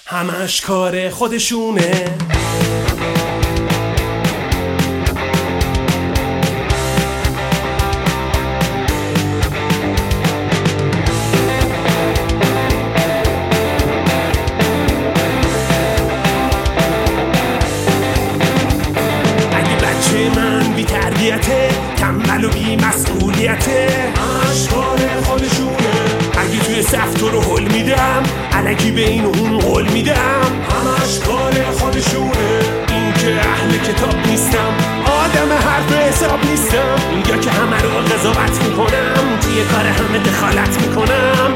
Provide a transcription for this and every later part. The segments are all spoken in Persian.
همش کار خودشونه. تنبل و بی مسئولیته، همش کار خودشونه. اگه توی صف تو رو هل میدم، الکی به این و اون قول میدم، همش کار خودشونه. این که اهل کتاب نیستم، آدم حرف حساب نیستم، یا که همه رو قضاوت میکنم، توی کار همه دخالت میکنم.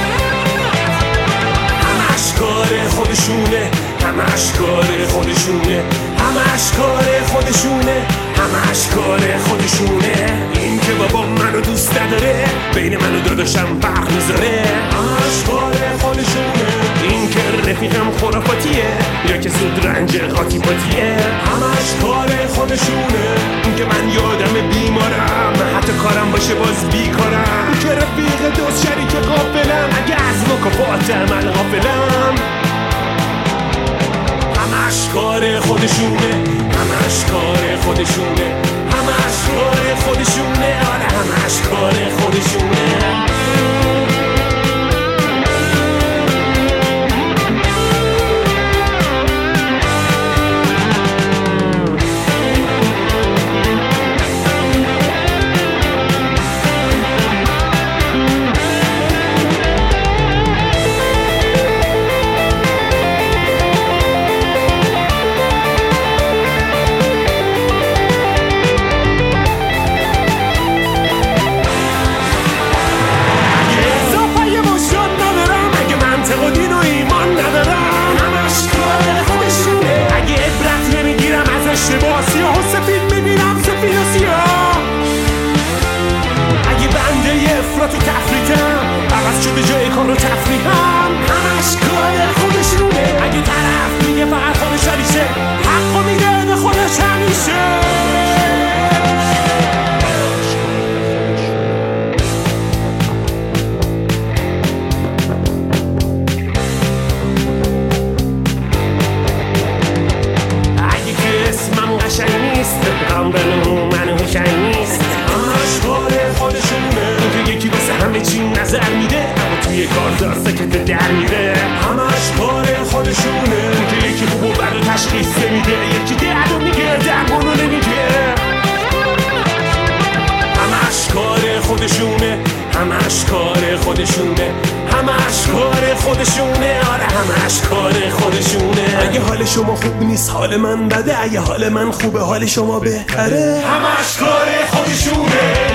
همش کار خودشونه، همش کار خودشونه، همش کار خودشونه، همش کار خودشونه. این که بابا منو دوست نداره، بین من و داداشم فرق میذاره، همش کار خودشونه. این که رفیقم خرافاتیه، یا که زود رنج قاطی پاتیه، همش کار خودشونه. این که من یادم بیمارم، حتی کارم باشه باز بیکارم، این که رفیق دوست شریک قافلم، اگه از مکافات عمل غافلم. همش کار خودشونه، همش کار خودشونه، همش کار خودشونه، آره همش کار خودشونه. تو تفریطم عوض شده جای کار و تفریحم، همش کار خودشونه. اگه طرف میگه فقط خودش حالیشه، حقو میده به خودش همیشه. اگه که اسمم قشنگ نیست، قنبلو منو قشنگ نیست، همش کار خودشونه. یکی واسه همه چی نظر میده، اما توی کار دار سکت در میره، همش کار خودشونه. که یکی خوب و بد و تشخیص نمیده، یکی درد و میگه درمانو نمیگه، همش کار خودشونه، همش کار خودشونه، همش کار خودشونه، آره همش کار خودشونه. اگه حال شما خوب نیست حال من بده، اگه حال من خوبه حال شما بهتره، همش کار خودشونه.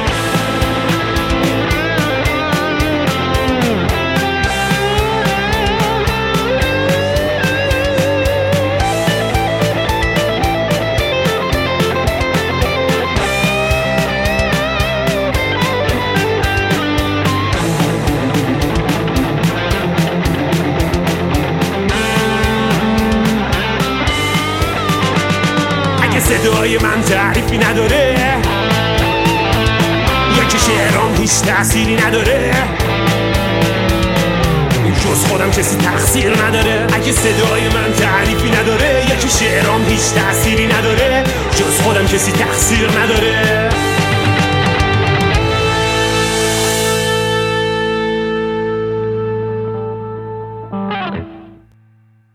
صدای من تعریفی نداره، یا که شعرام هیچ تأثیری نداره، جز خودم کسی تقصیر نداره. اگه صدای من تعریفی نداره، یا که شعرام هیچ تأثیری نداره، جز خودم کسی تقصیر نداره.